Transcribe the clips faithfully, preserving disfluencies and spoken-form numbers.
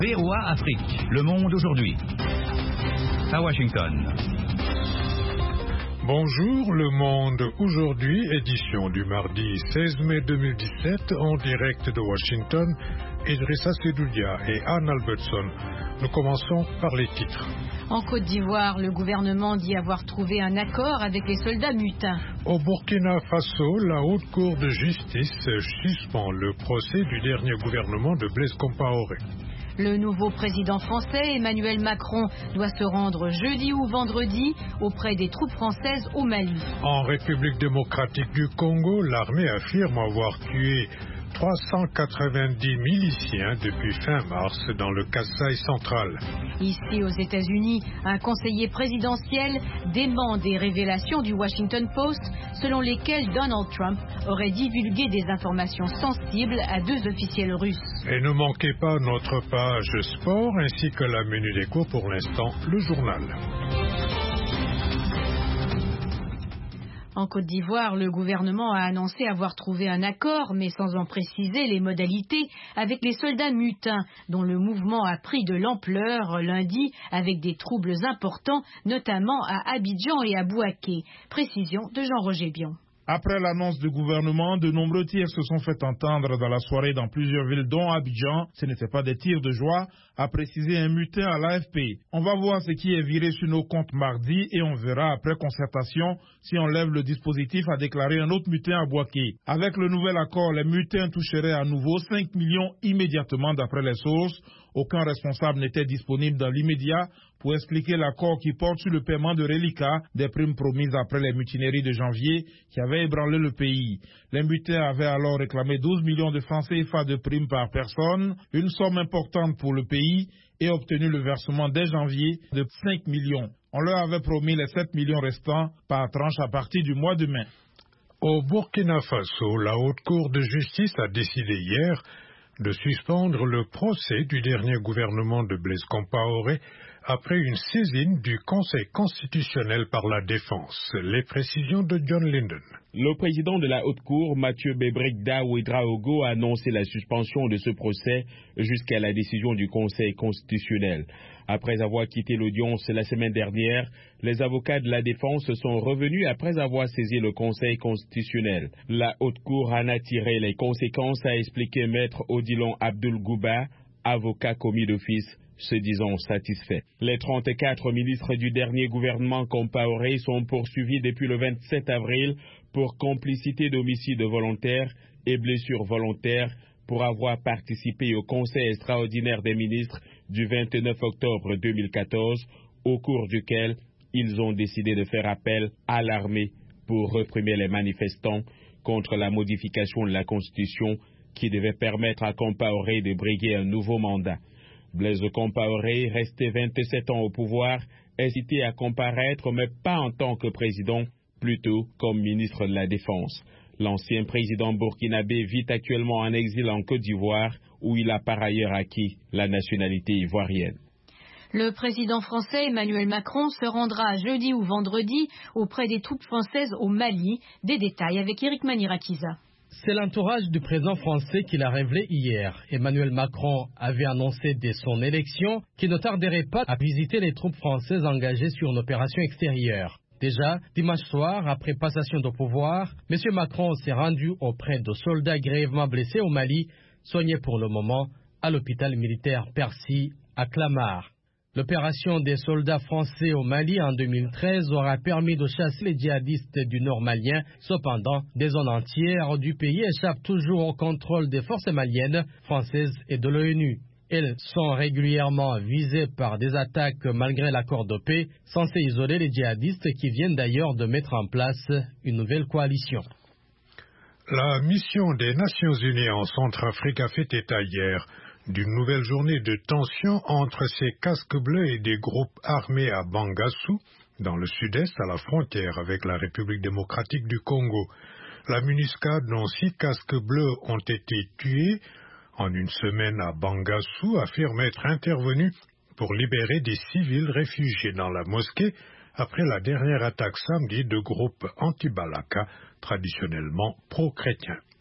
V O A Afrique, Le Monde aujourd'hui. À Washington. Bonjour, Le Monde aujourd'hui, édition du mardi seize mai deux mille dix-sept, en direct de Washington, Idrissa Sedoudia et Anne Albertson. Nous commençons par les titres. En Côte d'Ivoire, le gouvernement dit avoir trouvé un accord avec les soldats mutins. Au Burkina Faso, la Haute Cour de justice suspend le procès du dernier gouvernement de Blaise Compaoré. Le nouveau président français, Emmanuel Macron, doit se rendre jeudi ou vendredi auprès des troupes françaises au Mali. En République démocratique du Congo, l'armée affirme avoir tué trois cent quatre-vingt-dix miliciens depuis fin mars dans le Kasaï central. Ici aux États-Unis, un conseiller présidentiel dément des révélations du Washington Post selon lesquelles Donald Trump aurait divulgué des informations sensibles à deux officiels russes. Et ne manquez pas notre page sport ainsi que la menu des cours, pour l'instant le journal. En Côte d'Ivoire, le gouvernement a annoncé avoir trouvé un accord, mais sans en préciser les modalités, avec les soldats mutins, dont le mouvement a pris de l'ampleur lundi avec des troubles importants, notamment à Abidjan et à Bouaké. Précision de Jean-Roger Bion. Après l'annonce du gouvernement, de nombreux tirs se sont fait entendre dans la soirée dans plusieurs villes, dont Abidjan. Ce n'étaient pas des tirs de joie, a précisé un mutin à l'A F P. On va voir ce qui est viré sur nos comptes mardi et on verra après concertation si on lève le dispositif, a déclaré un autre mutin à Bouaké. Avec le nouvel accord, les mutins toucheraient à nouveau cinq millions immédiatement d'après les sources. Aucun responsable n'était disponible dans l'immédiat pour expliquer l'accord qui porte sur le paiement de reliquats des primes promises après les mutineries de janvier qui avaient ébranlé le pays. Les mutins avaient alors réclamé douze millions de francs C F A de primes par personne, une somme importante pour le pays, et obtenu le versement dès janvier de cinq millions. On leur avait promis les sept millions restants par tranche à partir du mois de mai. Au Burkina Faso, la Haute Cour de justice a décidé hier de suspendre le procès du dernier gouvernement de Blaise Compaoré après une saisine du Conseil constitutionnel par la défense. Les précisions de John Linden. Le président de la Haute Cour, Mathieu Bebrekda Ouedraogo, a annoncé la suspension de ce procès jusqu'à la décision du Conseil constitutionnel. Après avoir quitté l'audience la semaine dernière, les avocats de la défense sont revenus après avoir saisi le Conseil constitutionnel. La Haute Cour en a tiré les conséquences, a expliqué Maître Odilon Abdul Gouba, avocat commis d'office, se disant satisfait. Les trente-quatre ministres du dernier gouvernement Compaoré sont poursuivis depuis le vingt-sept avril pour complicité d'homicide volontaire et blessure volontaire pour avoir participé au Conseil extraordinaire des ministres du vingt-neuf octobre deux mille quatorze, au cours duquel ils ont décidé de faire appel à l'armée pour réprimer les manifestants contre la modification de la Constitution qui devait permettre à Compaoré de briguer un nouveau mandat. Blaise Compaoré, resté vingt-sept ans au pouvoir, est cité à comparaître, mais pas en tant que président, plutôt comme ministre de la Défense. L'ancien président burkinabé vit actuellement en exil en Côte d'Ivoire, où il a par ailleurs acquis la nationalité ivoirienne. Le président français Emmanuel Macron se rendra jeudi ou vendredi auprès des troupes françaises au Mali. Des détails avec Eric Manirakiza. C'est l'entourage du président français qui l'a révélé hier. Emmanuel Macron avait annoncé dès son élection qu'il ne tarderait pas à visiter les troupes françaises engagées sur une opération extérieure. Déjà, dimanche soir, après passation de pouvoir, M. Macron s'est rendu auprès de soldats grièvement blessés au Mali, soignés pour le moment à l'hôpital militaire Percy à Clamart. L'opération des soldats français au Mali en deux mille treize aura permis de chasser les djihadistes du nord malien. Cependant, des zones entières du pays échappent toujours au contrôle des forces maliennes, françaises et de l'ONU. Elles sont régulièrement visées par des attaques malgré l'accord de paix, censé isoler les djihadistes qui viennent d'ailleurs de mettre en place une nouvelle coalition. La mission des Nations Unies en Centrafrique a fait état hier d'une nouvelle journée de tension entre ces casques bleus et des groupes armés à Bangassou, dans le sud-est à la frontière avec la République démocratique du Congo. La MINUSCA, dont six casques bleus ont été tués en une semaine à Bangassou, affirme être intervenue pour libérer des civils réfugiés dans la mosquée après la dernière attaque samedi de groupes anti-Balaka, traditionnellement pro-chrétiens.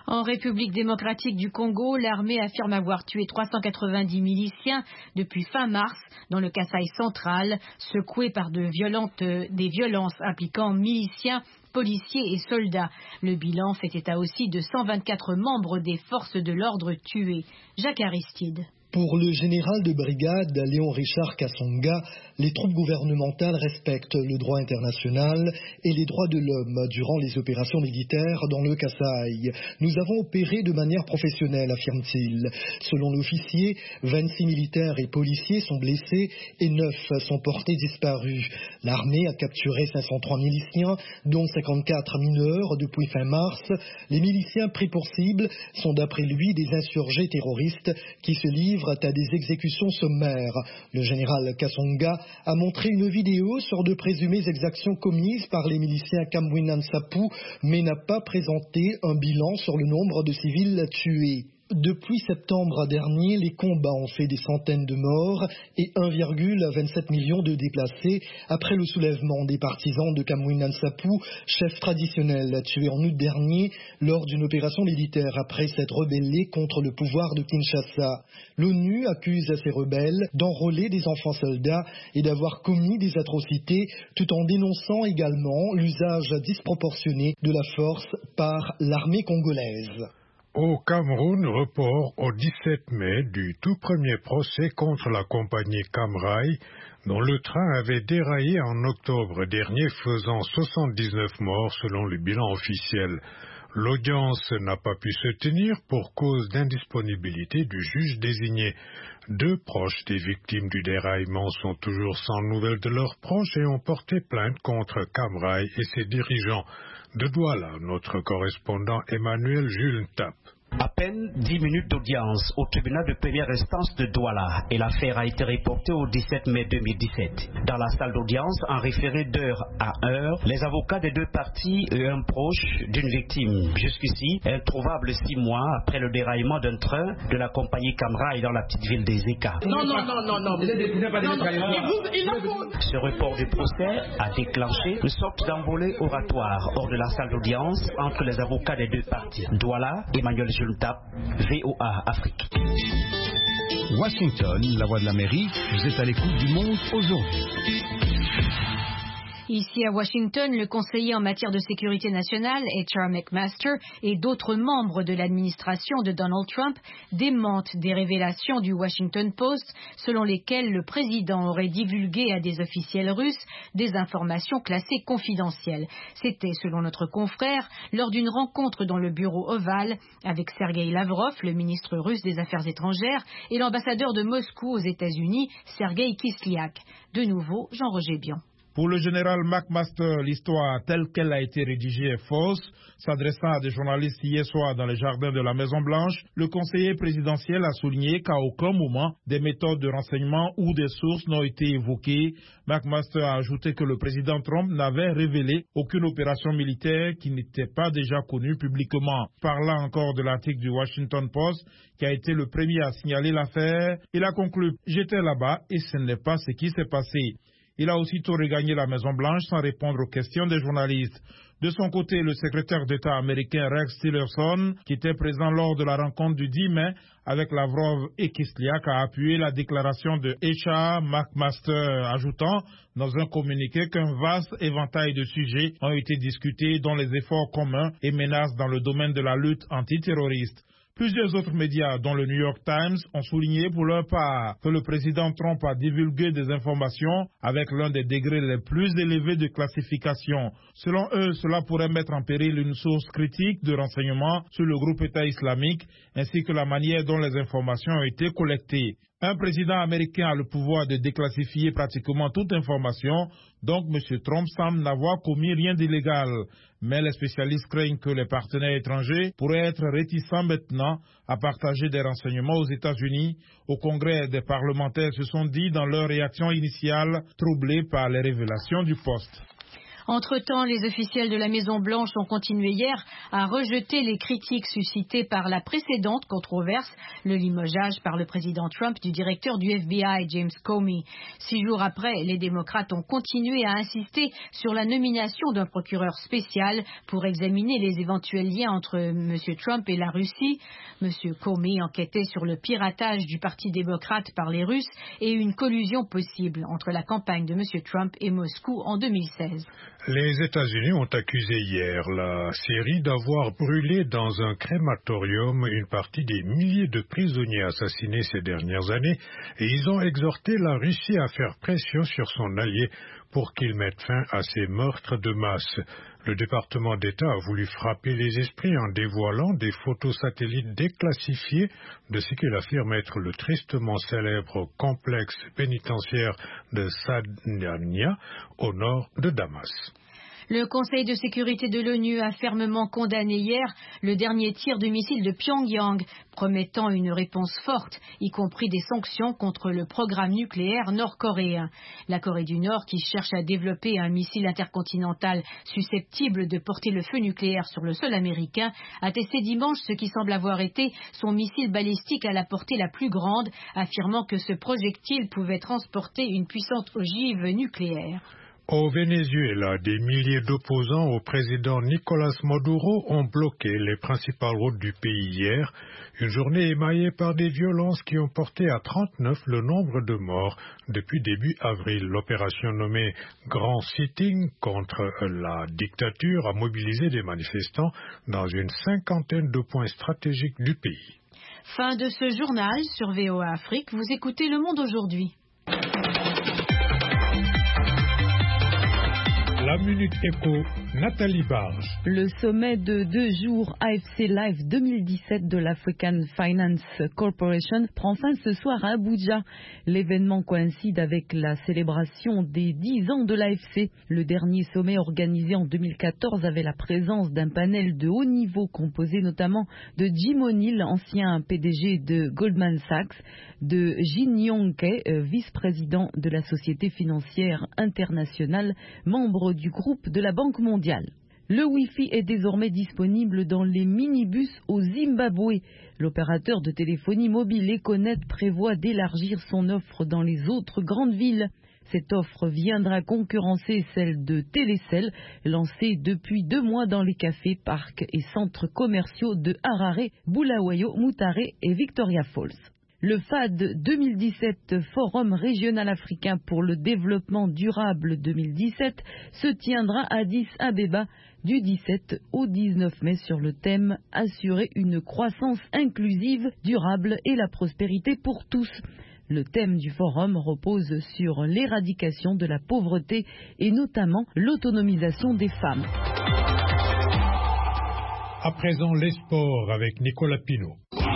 En République démocratique du Congo, l'armée affirme avoir tué trois cent quatre-vingt-dix miliciens depuis fin mars dans le Kasaï central, secoués par de violentes, des violences impliquant miliciens, policiers et soldats. Le bilan fait état aussi de cent vingt-quatre membres des forces de l'ordre tués. Jacques Aristide. Pour le général de brigade Léon Richard Kassonga, les troupes gouvernementales respectent le droit international et les droits de l'homme durant les opérations militaires dans le Kasaï. Nous avons opéré de manière professionnelle, affirme-t-il. Selon l'officier, vingt-six militaires et policiers sont blessés et neuf sont portés disparus. L'armée a capturé cinq cent trois miliciens, dont cinquante-quatre mineurs depuis fin mars. Les miliciens pris pour cible sont d'après lui des insurgés terroristes qui se livrent à des exécutions sommaires. Le général Kassonga a montré une vidéo sur de présumées exactions commises par les miliciens Kamwina Nsapu, mais n'a pas présenté un bilan sur le nombre de civils tués. Depuis septembre dernier, les combats ont fait des centaines de morts et un virgule vingt-sept million de déplacés après le soulèvement des partisans de Kamwina Nsapu, chef traditionnel tué en août dernier lors d'une opération militaire après s'être rebellé contre le pouvoir de Kinshasa. L'ONU accuse ces rebelles d'enrôler des enfants soldats et d'avoir commis des atrocités tout en dénonçant également l'usage disproportionné de la force par l'armée congolaise. Au Cameroun, report au dix-sept mai du tout premier procès contre la compagnie Camrail, dont le train avait déraillé en octobre dernier, faisant soixante-dix-neuf morts selon le bilan officiel. L'audience n'a pas pu se tenir pour cause d'indisponibilité du juge désigné. Deux proches des victimes du déraillement sont toujours sans nouvelles de leurs proches et ont porté plainte contre Camrail et ses dirigeants. De Douala, notre correspondant Emmanuel Jules Tap. À peine dix minutes d'audience au tribunal de première instance de Douala et l'affaire a été reportée au dix-sept mai deux mille dix-sept. Dans la salle d'audience, en référé d'heure à heure, les avocats des deux parties et un proche d'une victime, jusqu'ici introuvable six mois après le déraillement d'un train de la compagnie Camrail dans la petite ville des Éca. Non, non, non, non, non. Ce report du procès a déclenché une sorte d'envolée oratoire hors de la salle d'audience entre les avocats des deux parties. Douala, Emmanuel V O A Afrique. Washington, la voix de l'Amérique, vous êtes à l'écoute du monde aujourd'hui. Ici à Washington, le conseiller en matière de sécurité nationale, H R McMaster, et d'autres membres de l'administration de Donald Trump démentent des révélations du Washington Post selon lesquelles le président aurait divulgué à des officiels russes des informations classées confidentielles. C'était, selon notre confrère, lors d'une rencontre dans le bureau ovale avec Sergei Lavrov, le ministre russe des Affaires étrangères, et l'ambassadeur de Moscou aux États-Unis, Sergei Kislyak. De nouveau, Jean-Roger Bion. Pour le général McMaster, l'histoire telle qu'elle a été rédigée est fausse. S'adressant à des journalistes hier soir dans les jardins de la Maison-Blanche, le conseiller présidentiel a souligné qu'à aucun moment des méthodes de renseignement ou des sources n'ont été évoquées. McMaster a ajouté que le président Trump n'avait révélé aucune opération militaire qui n'était pas déjà connue publiquement. Parlant encore de l'article du Washington Post, qui a été le premier à signaler l'affaire, il a conclu « J'étais là-bas et ce n'est pas ce qui s'est passé ». Il a aussitôt regagné la Maison-Blanche sans répondre aux questions des journalistes. De son côté, le secrétaire d'État américain Rex Tillerson, qui était présent lors de la rencontre du dix mai avec Lavrov et Kislyak, a appuyé la déclaration de H R McMaster, ajoutant dans un communiqué qu'un vaste éventail de sujets ont été discutés, dont les efforts communs et menaces dans le domaine de la lutte antiterroriste. Plusieurs autres médias, dont le New York Times, ont souligné pour leur part que le président Trump a divulgué des informations avec l'un des degrés les plus élevés de classification. Selon eux, cela pourrait mettre en péril une source critique de renseignement sur le groupe État islamique, ainsi que la manière dont les informations ont été collectées. Un président américain a le pouvoir de déclassifier pratiquement toute information, donc M. Trump semble n'avoir commis rien d'illégal. Mais les spécialistes craignent que les partenaires étrangers pourraient être réticents maintenant à partager des renseignements aux États-Unis. Au Congrès, des parlementaires se sont dit dans leur réaction initiale troublés par les révélations du poste. Entre-temps, les officiels de la Maison-Blanche ont continué hier à rejeter les critiques suscitées par la précédente controverse, le limogeage par le président Trump du directeur du F B I, James Comey. Six jours après, les démocrates ont continué à insister sur la nomination d'un procureur spécial pour examiner les éventuels liens entre M. Trump et la Russie. M. Comey enquêtait sur le piratage du Parti démocrate par les Russes et une collusion possible entre la campagne de M. Trump et Moscou en deux mille seize. Les États-Unis ont accusé hier la Syrie d'avoir brûlé dans un crématorium une partie des milliers de prisonniers assassinés ces dernières années et ils ont exhorté la Russie à faire pression sur son allié pour qu'il mette fin à ces meurtres de masse. Le département d'État a voulu frapper les esprits en dévoilant des photos satellites déclassifiées de ce qu'il affirme être le tristement célèbre complexe pénitentiaire de Sadania au nord de Damas. Le Conseil de sécurité de l'ONU a fermement condamné hier le dernier tir de missile de Pyongyang, promettant une réponse forte, y compris des sanctions contre le programme nucléaire nord-coréen. La Corée du Nord, qui cherche à développer un missile intercontinental susceptible de porter le feu nucléaire sur le sol américain, a testé dimanche ce qui semble avoir été son missile balistique à la portée la plus grande, affirmant que ce projectile pouvait transporter une puissante ogive nucléaire. Au Venezuela, des milliers d'opposants au président Nicolás Maduro ont bloqué les principales routes du pays hier, une journée émaillée par des violences qui ont porté à trente-neuf le nombre de morts depuis début avril. L'opération nommée Grand Sitting contre la dictature a mobilisé des manifestants dans une cinquantaine de points stratégiques du pays. Fin de ce journal sur V O A Afrique. Vous écoutez Le Monde aujourd'hui. La Minute Éco, Nathalie Barge. Le sommet de deux jours A F C Live deux mille dix-sept de l'African Finance Corporation prend fin ce soir à Abuja. L'événement coïncide avec la célébration des dix ans de l'A F C. Le dernier sommet organisé en deux mille quatorze avait la présence d'un panel de haut niveau composé notamment de Jim O'Neill, ancien P D G de Goldman Sachs, de Jin Yong Kei, vice-président de la Société financière internationale, membre du groupe de la Banque mondiale. Le Wi-Fi est désormais disponible dans les minibus au Zimbabwe. L'opérateur de téléphonie mobile Econet prévoit d'élargir son offre dans les autres grandes villes. Cette offre viendra concurrencer celle de Télécel, lancée depuis deux mois dans les cafés, parcs et centres commerciaux de Harare, Bulawayo, Mutare et Victoria Falls. Le F A D deux mille dix-sept, Forum régional africain pour le développement durable deux mille dix-sept, se tiendra à Addis Abeba du dix-sept au dix-neuf mai sur le thème « Assurer une croissance inclusive, durable et la prospérité pour tous ». Le thème du forum repose sur l'éradication de la pauvreté et notamment l'autonomisation des femmes. À présent, les sports avec Nicolas Pinault.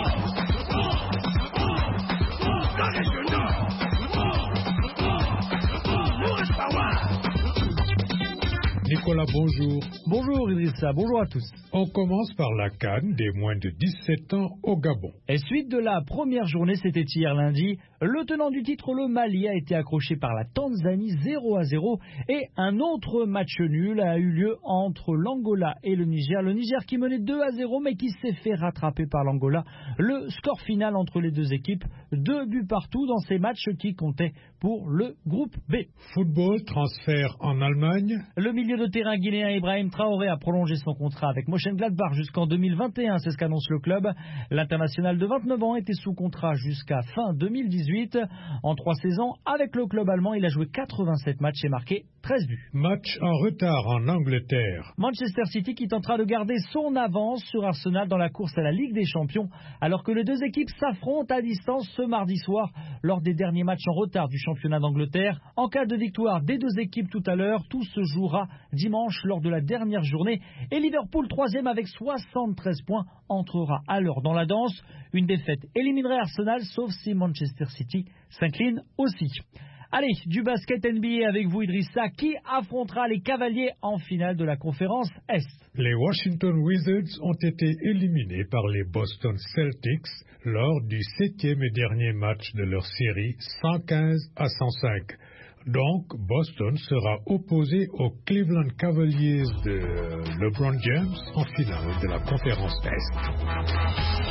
Nicolas, bonjour. Bonjour Idrissa, bonjour à tous. On commence par la CAN des moins de dix-sept ans au Gabon. Et suite de la première journée, c'était hier lundi, le tenant du titre, le Mali, a été accroché par la Tanzanie zéro à zéro et un autre match nul a eu lieu entre l'Angola et le Niger. Le Niger qui menait deux à zéro mais qui s'est fait rattraper par l'Angola. Le score final entre les deux équipes, deux buts partout dans ces matchs qui comptaient pour le groupe B. Football, transfert en Allemagne. Le milieu de terrain guinéen Ibrahim Traoré a prolongé son contrat avec Mönchengladbach jusqu'en deux mille vingt et un, c'est ce qu'annonce le club. L'international de vingt-neuf ans était sous contrat jusqu'à fin deux mille dix-huit. En trois saisons, avec le club allemand, il a joué quatre-vingt-sept matchs et marqué treize buts. Match en retard en Angleterre. Manchester City qui tentera de garder son avance sur Arsenal dans la course à la Ligue des Champions, alors que les deux équipes s'affrontent à distance ce mardi soir lors des derniers matchs en retard du championnat d'Angleterre. En cas de victoire des deux équipes tout à l'heure, tout se jouera dimanche lors de la dernière journée. Et Liverpool, troisième avec soixante-treize points, entrera alors dans la danse. Une défaite éliminerait Arsenal, sauf si Manchester City s'incline aussi. Allez, du basket N B A avec vous Idrissa, qui affrontera les Cavaliers en finale de la conférence Est. Les Washington Wizards ont été éliminés par les Boston Celtics lors du septième et dernier match de leur série cent quinze à cent cinq. Donc, Boston sera opposé aux Cleveland Cavaliers de LeBron James en finale de la conférence Est.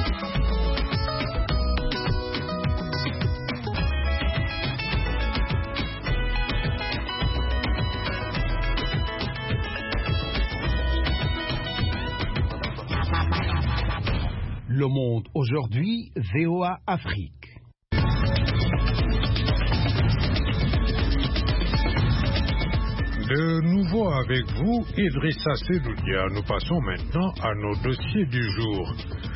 Le Monde aujourd'hui, V O A Afrique. De nouveau avec vous, Idrissa Sedoudia. Nous passons maintenant à nos dossiers du jour.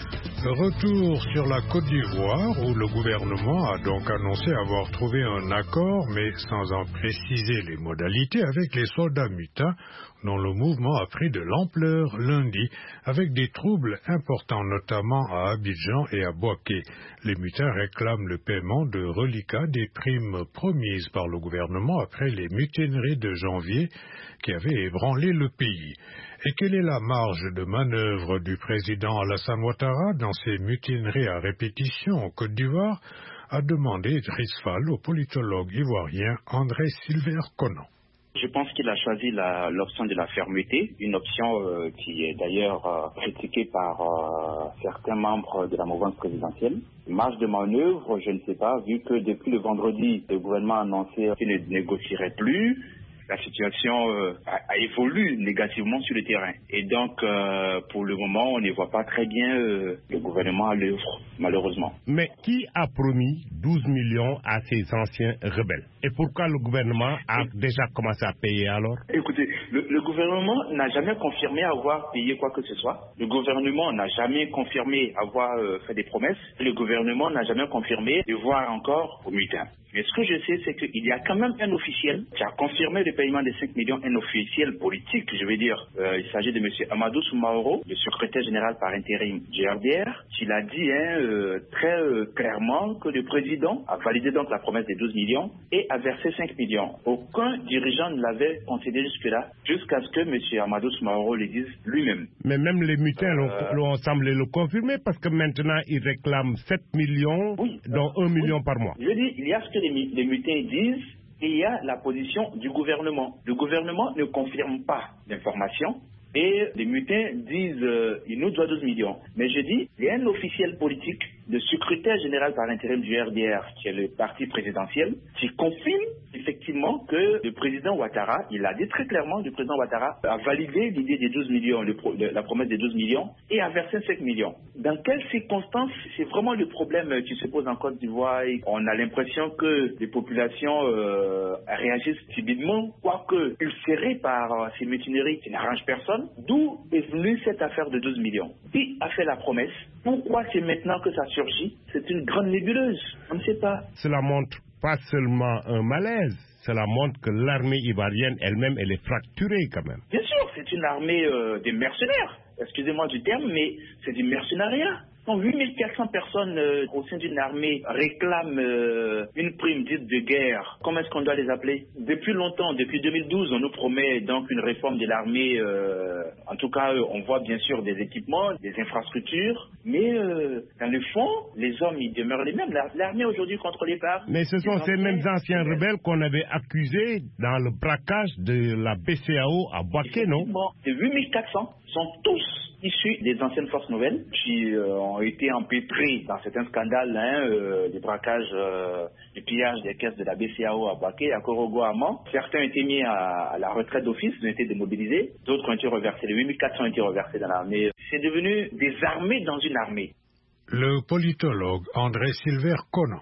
Retour sur la Côte d'Ivoire où le gouvernement a donc annoncé avoir trouvé un accord, mais sans en préciser les modalités, avec les soldats mutins dont le mouvement a pris de l'ampleur lundi, avec des troubles importants notamment à Abidjan et à Bouaké. Les mutins réclament le paiement de reliquats des primes promises par le gouvernement après les mutineries de janvier qui avaient ébranlé le pays. Et quelle est la marge de manœuvre du président Alassane Ouattara dans ces mutineries à répétition en Côte d'Ivoire, a demandé Idriss Fall au politologue ivoirien André Silver Conan. Je pense qu'il a choisi la, l'option de la fermeté, une option euh, qui est d'ailleurs euh, critiquée par euh, certains membres de la mouvance présidentielle. Marge de manœuvre, je ne sais pas, vu que depuis le vendredi, le gouvernement a annoncé qu'il ne négocierait plus. La situation euh, a, a évolué négativement sur le terrain. Et donc, euh, pour le moment, on ne voit pas très bien euh, le gouvernement à l'œuvre, malheureusement. Mais qui a promis douze millions à ces anciens rebelles? Et pourquoi le gouvernement a déjà commencé à payer alors? Écoutez, le, le gouvernement n'a jamais confirmé avoir payé quoi que ce soit. Le gouvernement n'a jamais confirmé avoir euh, fait des promesses. Le gouvernement n'a jamais confirmé de voir encore aux mutins. Mais ce que je sais, c'est qu'il y a quand même un officiel qui a confirmé le paiement de cinq millions, un officiel politique, je veux dire. Euh, il s'agit de M. Amadou Soumaoro, le secrétaire général par intérim du R D R, qui l'a dit hein, euh, très euh, clairement que le président a validé donc la promesse des douze millions et a versé cinq millions. Aucun dirigeant ne l'avait concédé jusque-là, jusqu'à ce que M. Amadou Soumaoro le dise lui-même. Mais même les mutins euh... l'ont semblé le confirmer, parce que maintenant ils réclament sept millions, oui, dont un oui. million par mois. Je dis, il y a ce que les, les mutins disent, et il y a la position du gouvernement. Le gouvernement ne confirme pas l'information et les mutins disent euh, il nous doit douze millions. Mais je dis, il y a un officiel politique, le secrétaire général par intérim du R D R, qui est le parti présidentiel, qui confirme effectivement que le président Ouattara, il a dit très clairement, le président Ouattara a validé l'idée des douze millions, le pro, la promesse des douze millions, et a versé cinq millions. Dans quelles circonstances? C'est vraiment le problème qui se pose en Côte d'Ivoire. On a l'impression que les populations euh, réagissent timidement, quoique ulcérées par euh, ces mutineries qui n'arrangent personne. D'où est venue cette affaire de douze millions? Qui a fait la promesse? Pourquoi c'est maintenant que ça surgit? C'est une grande nébuleuse. On ne sait pas. Cela montre pas seulement un malaise, cela montre que l'armée ivoirienne elle-même, elle est fracturée quand même. Bien sûr, c'est une armée euh, des mercenaires. Excusez-moi du terme, mais c'est du mercenariat. Donc huit mille quatre cents personnes euh, au sein d'une armée réclament euh, une prime dite de guerre. Comment est-ce qu'on doit les appeler? Depuis longtemps, depuis deux mille douze, on nous promet donc une réforme de l'armée. Euh, en tout cas, on voit bien sûr des équipements, des infrastructures, mais euh, dans le fond, les hommes, ils demeurent les mêmes. L'armée aujourd'hui contrôlée par... Mais ce sont ces mêmes anciens rebelles qu'on avait accusés dans le braquage de la B C A O à Bouaké, non? Les huit mille quatre cents sont tous issus des anciennes forces nouvelles qui euh, ont été empêtrés dans certains scandales, hein, euh, des braquages, euh, du pillage des caisses de la B C A O à Bouaké, à Korogo, à Mans. Certains ont été mis à, à la retraite d'office, ont été démobilisés. D'autres ont été reversés. Les huit mille quatre cents ont été reversés dans l'armée. C'est devenu des armées dans une armée. Le politologue André Silver Conan.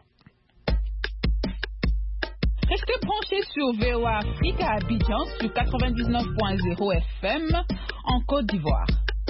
Restez branchés sur V O A Afrique à Abidjan sur quatre-vingt-dix-neuf point zéro F M en Côte d'Ivoire.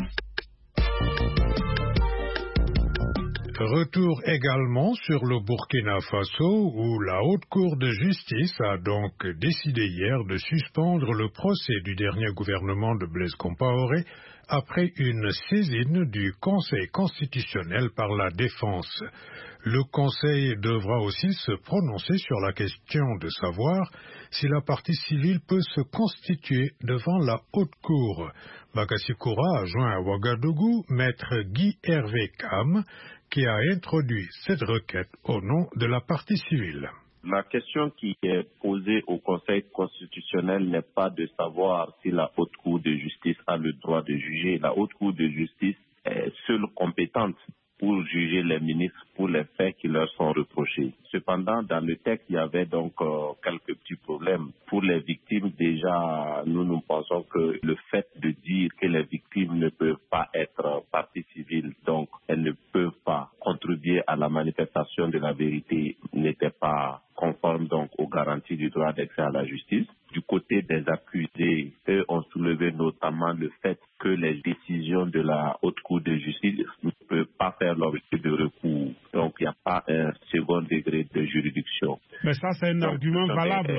Retour également sur le Burkina Faso où la Haute Cour de justice a donc décidé hier de suspendre le procès du dernier gouvernement de Blaise Compaoré après une saisine du Conseil constitutionnel par la défense. Le Conseil devra aussi se prononcer sur la question de savoir si la partie civile peut se constituer devant la Haute Cour. Bakassi Koura a joint à Ouagadougou maître Guy Hervé Kam, qui a introduit cette requête au nom de la partie civile. La question qui est posée au Conseil constitutionnel n'est pas de savoir si la Haute Cour de justice a le droit de juger. La Haute Cour de justice est seule compétente pour juger les ministres pour les faits qui leur sont reprochés. Cependant, dans le texte, il y avait donc euh, quelques petits problèmes. Pour les victimes, déjà, nous, nous pensons que le fait de dire que les victimes ne peuvent pas être partie civile, donc elles ne peuvent pas contribuer à la manifestation de la vérité, n'était pas conforme donc aux garanties du droit d'accès à la justice. Du côté des accusés, eux ont soulevé notamment le fait que les décisions de la Haute Cour de justice ne peuvent pas faire l'objet de recours. Donc, il n'y a pas un second degré de juridiction. Mais ça, c'est un donc, argument valable.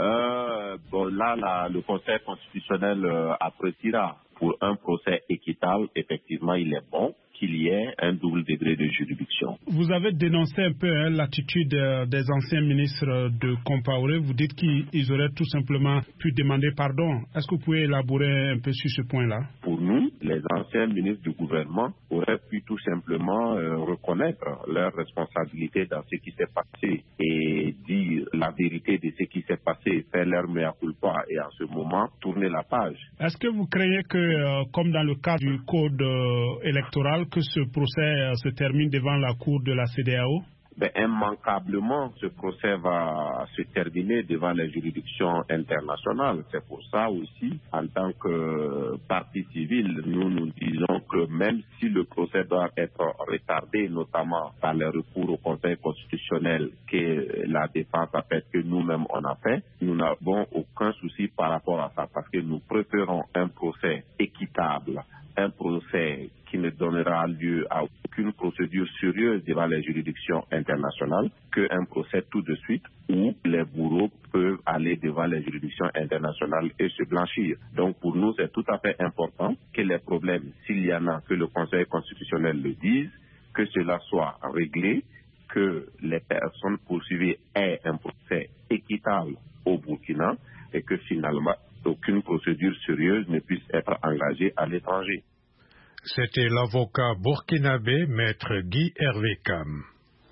Euh, bon, là, là, le Conseil constitutionnel euh, appréciera. Pour un procès équitable, effectivement, il est bon qu'il y ait un double degré de juridiction. Vous avez dénoncé un peu hein, l'attitude euh, des anciens ministres de Compaoré. Vous dites qu'ils auraient tout simplement pu demander pardon. Est-ce que vous pouvez élaborer un peu sur ce point-là? Pour nous, les anciens ministres du gouvernement auraient pu tout simplement euh, reconnaître leurs responsabilités dans ce qui s'est passé et dire la vérité de ce qui s'est passé, faire leur mea culpa et en ce moment tourner la page. Est-ce que vous craignez que, euh, comme dans le cas du code euh, électoral, que ce procès euh, se termine devant la cour de la C E D E A O? Ben, immanquablement, ce procès va se terminer devant les juridictions internationales. C'est pour ça aussi, en tant que partie civile, nous nous disons que même si le procès doit être retardé, notamment par les recours au Conseil constitutionnel que la défense a fait, que nous-mêmes on a fait, nous n'avons aucun souci par rapport à ça, parce que nous préférons un procès équitable, un procès qui ne donnera lieu à aucune procédure sérieuse devant les juridictions internationales qu'un procès tout de suite où les bourreaux peuvent aller devant les juridictions internationales et se blanchir. Donc pour nous, c'est tout à fait important que les problèmes, s'il y en a, que le Conseil constitutionnel le dise, que cela soit réglé, que les personnes poursuivies aient un procès équitable au Burkina et que finalement aucune procédure sérieuse ne puisse être engagée à l'étranger. C'était l'avocat burkinabé, maître Guy Hervé Cam.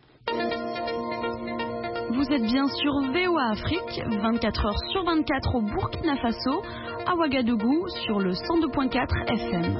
Vous êtes bien sur V O A Afrique, vingt-quatre heures sur vingt-quatre au Burkina Faso, à Ouagadougou sur le cent deux virgule quatre F M.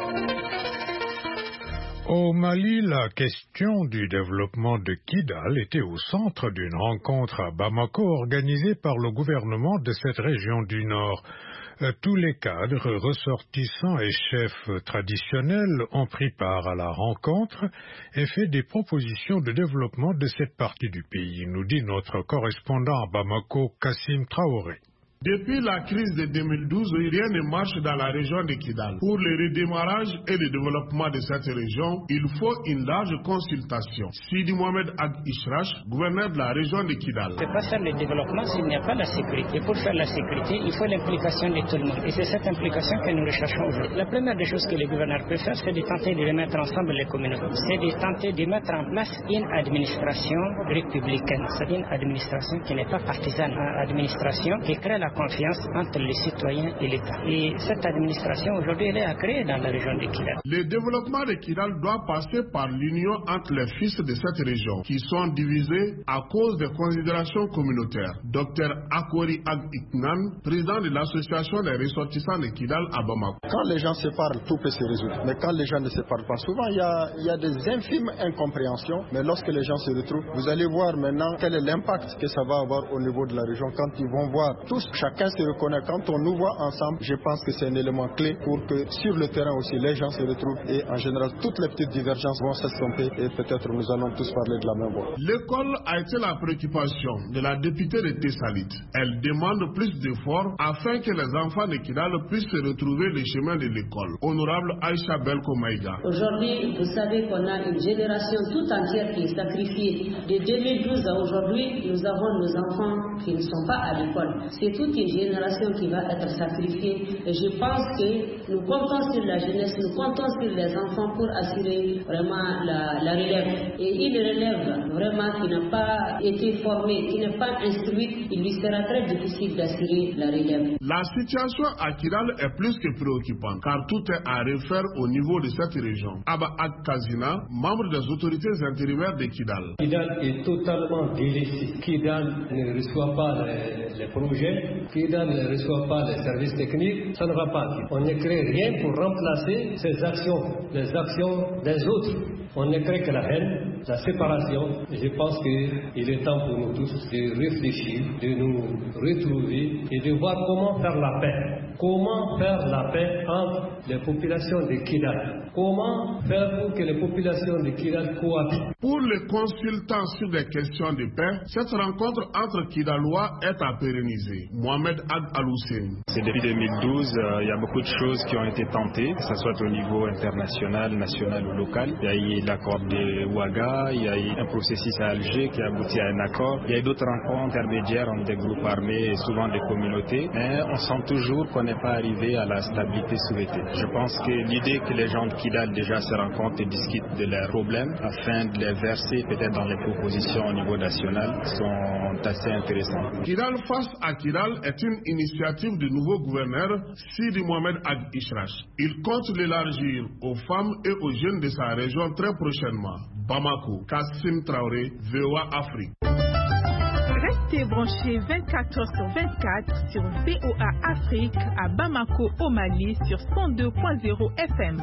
Au Mali, la question du développement de Kidal était au centre d'une rencontre à Bamako organisée par le gouvernement de cette région du Nord. Tous les cadres, ressortissants et chefs traditionnels ont pris part à la rencontre et fait des propositions de développement de cette partie du pays, nous dit notre correspondant à Bamako, Kassim Traoré. Depuis la crise de deux mille douze, rien ne marche dans la région de Kidal. Pour le redémarrage et le développement de cette région, il faut une large consultation. Sidi Mohamed Ag Ishrash, gouverneur de la région de Kidal. On ne peut pas faire le développement s'il n'y a pas la sécurité. Et pour faire la sécurité, il faut l'implication de tout le monde. Et c'est cette implication que nous recherchons aujourd'hui. La première des choses que les gouverneurs peuvent faire, c'est de tenter de remettre ensemble les communautés. C'est de tenter de mettre en place une administration républicaine. C'est une administration qui n'est pas partisane, une administration qui crée la confiance entre les citoyens et l'État. Et cette administration aujourd'hui, elle est à créer dans la région de Kidal. Le développement de Kidal doit passer par l'union entre les fils de cette région qui sont divisés à cause des considérations communautaires. Docteur Akori Ag Iknan, président de l'association des ressortissants de Kidal à Bamako. Quand les gens se parlent, tout peut se résoudre. Mais quand les gens ne se parlent pas, souvent il y a, il y a des infimes incompréhensions. Mais lorsque les gens se retrouvent, vous allez voir maintenant quel est l'impact que ça va avoir au niveau de la région quand ils vont voir tous. Chacun se reconnaît. Quand on nous voit ensemble, je pense que c'est un élément clé pour que sur le terrain aussi, les gens se retrouvent et en général, toutes les petites divergences vont s'estomper et peut-être nous allons tous parler de la même voix. L'école a été la préoccupation de la députée de Tessalit. Elle demande plus d'efforts afin que les enfants de Kidal puissent se retrouver les chemins de l'école. Honorable Aïcha Belko Maïga. Aujourd'hui, vous savez qu'on a une génération tout entière qui est sacrifiée. De deux mille douze à aujourd'hui, nous avons nos enfants qui ne sont pas à l'école. C'est toute une génération qui va être sacrifiée et je pense que Nous comptons sur la jeunesse, nous comptons sur les enfants pour assurer vraiment la, la relève. Et une relève vraiment qui n'a pas été formée, qui n'est pas instruite, il lui sera très difficile d'assurer la relève. La situation à Kidal est plus que préoccupante, car tout est à refaire au niveau de cette région. Abba Ak Kazina, membre des autorités intérimaires de Kidal. Kidal est totalement délaissé. Kidal ne reçoit pas les, les projets, Kidal ne reçoit pas les services techniques, ça ne va pas. On ne crée rien pour remplacer ces actions, les actions des autres. On ne crée que la haine, la séparation. Je pense qu'il est temps pour nous tous de réfléchir, de nous retrouver et de voir comment faire la paix. Comment faire la paix entre les populations de Kidal? Comment faire pour que les populations de Kidal cohabitent? Pour les consultants sur des questions de paix, cette rencontre entre Kidalois est à pérenniser. Mohamed Ag Al-Hussein. C'est depuis deux mille douze, euh, il y a beaucoup de choses qui ont été tentées, que ce soit au niveau international, national ou local. Il y a eu l'accord de Ouaga, il y a eu un processus à Alger qui a abouti à un accord. Il y a eu d'autres rencontres intermédiaires entre des groupes armés et souvent des communautés. Mais on sent toujours qu'on n'est pas arrivé à la stabilité souhaitée. Je pense que l'idée que les gens de Kidal déjà se rencontrent et discutent de leurs problèmes afin de les verser peut-être dans les propositions au niveau national sont assez intéressantes. Kidal face à Kidal est une initiative du nouveau gouverneur Sidi Mohamed Ag Ishrash. Il compte l'élargir aux femmes et aux jeunes de sa région très prochainement. Bamako, Kassim Traoré, V O A Afrique. Restez branchés vingt-quatre heures sur vingt-quatre sur V O A Afrique à Bamako au Mali sur cent deux point zéro F M.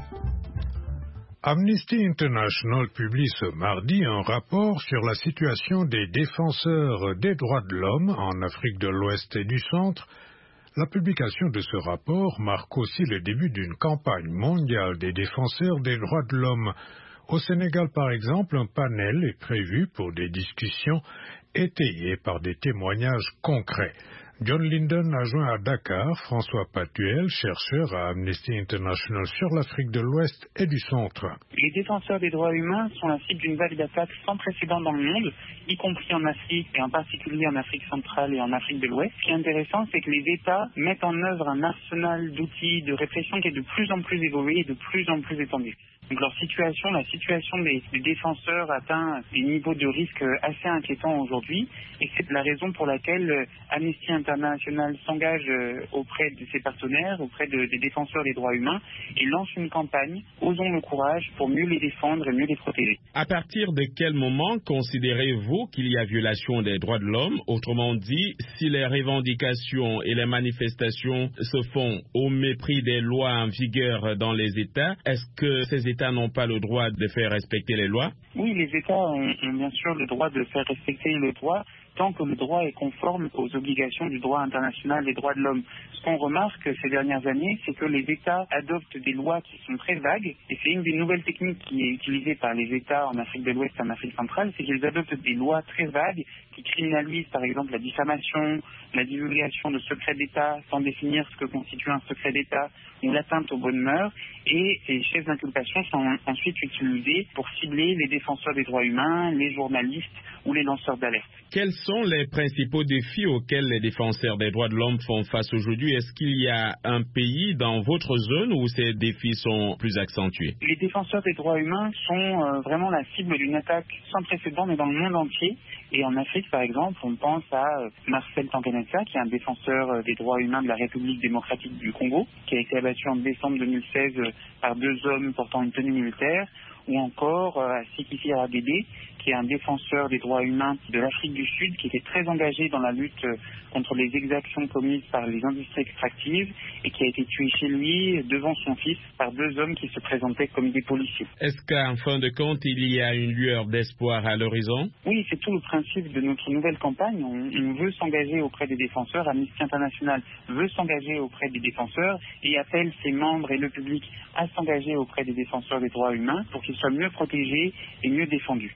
Amnesty International publie ce mardi un rapport sur la situation des défenseurs des droits de l'homme en Afrique de l'Ouest et du Centre. La publication de ce rapport marque aussi le début d'une campagne mondiale des défenseurs des droits de l'homme. Au Sénégal, par exemple, un panel est prévu pour des discussions étayées par des témoignages concrets. John Linden a joint à Dakar François Patuel, chercheur à Amnesty International sur l'Afrique de l'Ouest et du Centre. Les défenseurs des droits humains sont la cible d'une vague d'attaques sans précédent dans le monde, y compris en Afrique et en particulier en Afrique centrale et en Afrique de l'Ouest. Ce qui est intéressant, c'est que les États mettent en œuvre un arsenal d'outils de répression qui est de plus en plus évolué et de plus en plus étendu. Donc leur situation, la situation des, des défenseurs atteint des niveaux de risque assez inquiétants aujourd'hui, et c'est la raison pour laquelle Amnesty International s'engage auprès de ses partenaires, auprès de, des défenseurs des droits humains, et lance une campagne « Osons le courage » pour mieux les défendre et mieux les protéger. À partir de quel moment considérez-vous qu'il y a violation des droits de l'homme? Autrement dit, si les revendications et les manifestations se font au mépris des lois en vigueur dans les États, est-ce que ces États États n'ont pas le droit de faire respecter les lois? Oui, les États ont, ont bien sûr le droit de faire respecter le droit tant que le droit est conforme aux obligations du droit international des droits de l'homme. Ce qu'on remarque ces dernières années, c'est que les États adoptent des lois qui sont très vagues, et c'est une des nouvelles techniques qui est utilisée par les États en Afrique de l'Ouest et en Afrique centrale, c'est qu'ils adoptent des lois très vagues qui criminalisent par exemple la diffamation, la divulgation de secrets d'État sans définir ce que constitue un secret d'État ou l'atteinte aux bonnes mœurs, et ces chefs d'inculpation sont ensuite utilisés pour cibler les défenseurs des droits humains, les journalistes ou les lanceurs d'alerte. Quels sont les principaux défis auxquels les défenseurs des droits de l'homme font face aujourd'hui? Est-ce qu'il y a un pays dans votre zone où ces défis sont plus accentués? Les défenseurs des droits humains sont euh, vraiment la cible d'une attaque sans précédent, mais dans le monde entier. Et en Afrique, par exemple, on pense à euh, Marcel Tanganeka, qui est un défenseur euh, des droits humains de la République démocratique du Congo, qui a été abattu en décembre deux mille seize euh, par deux hommes portant une tenue militaire, ou encore euh, à Sikisi Radebe, qui est un défenseur des droits humains de l'Afrique du Sud, qui était très engagé dans la lutte euh, contre les exactions commises par les industries extractives et qui a été tué chez lui devant son fils par deux hommes qui se présentaient comme des policiers. Est-ce qu'en fin de compte, il y a une lueur d'espoir à l'horizon? Oui, c'est tout le principe de notre nouvelle campagne. On, on veut s'engager auprès des défenseurs. Amnesty International veut s'engager auprès des défenseurs et appelle ses membres et le public à s'engager auprès des défenseurs des droits humains pour qu'ils soient mieux protégés et mieux défendus.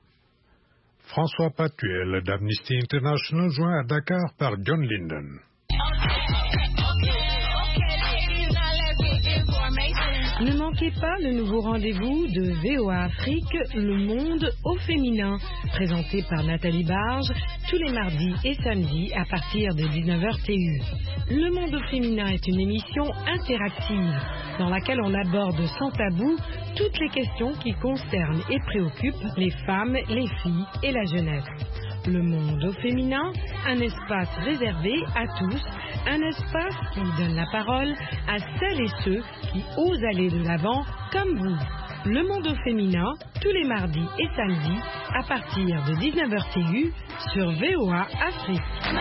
François Patuel d'Amnesty International joint à Dakar par John Linden. Ne manquez pas le nouveau rendez-vous de V O A Afrique, le monde au féminin, présenté par Nathalie Barge, tous les mardis et samedis à partir de dix-neuf heures T U. Le monde au féminin est une émission interactive dans laquelle on aborde sans tabou toutes les questions qui concernent et préoccupent les femmes, les filles et la jeunesse. Le monde au féminin, un espace réservé à tous, un espace qui donne la parole à celles et ceux qui osent aller de l'avant comme vous. Le monde au féminin, tous les mardis et samedis à partir de dix-neuf heures T U sur V O A Afrique.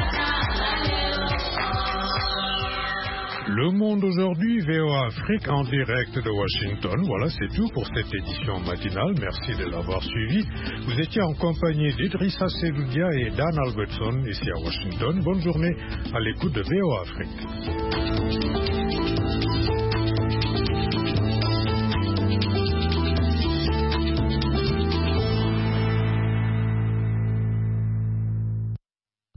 Le monde aujourd'hui, V O A Afrique en direct de Washington. Voilà, c'est tout pour cette édition matinale. Merci de l'avoir suivi. Vous étiez en compagnie d'Idrissa Sedoudia et Dan Albertson ici à Washington. Bonne journée à l'écoute de V O A Afrique.